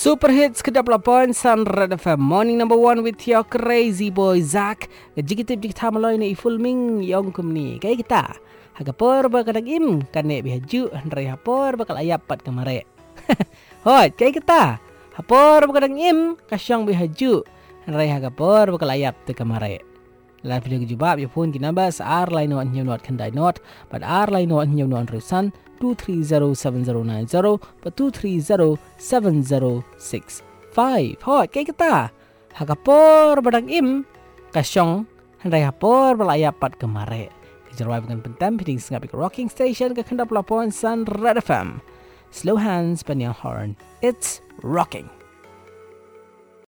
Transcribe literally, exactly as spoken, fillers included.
Super Hits ke dua puluh poin Sunred F M. Morning number one with your crazy boy Zach. Jigitip jigita maloi ni full ming yong kumni. Kaya kita. Hagapor bakal im kane bihaju handrai hapor bakal ayap pat kemare. Hoi, kaya kita. Hapor bakal im kasyang bihaju handrai hagapor bakal ayap te kemare. Lain video kejubab ya pun kinabas ar lain not new not kandai not but ar lain not new not rusan two three zero seven zero nine zero but two three zero seven zero six five. Hoi, kaya kita. Hagapor badang im kasyong handai hapor balayap pat kemare. Kejarwai dengan pentam piting sengapik rocking station ke kenda pelapuan Sunred F M. Slow hands pan yang horn. It's rocking.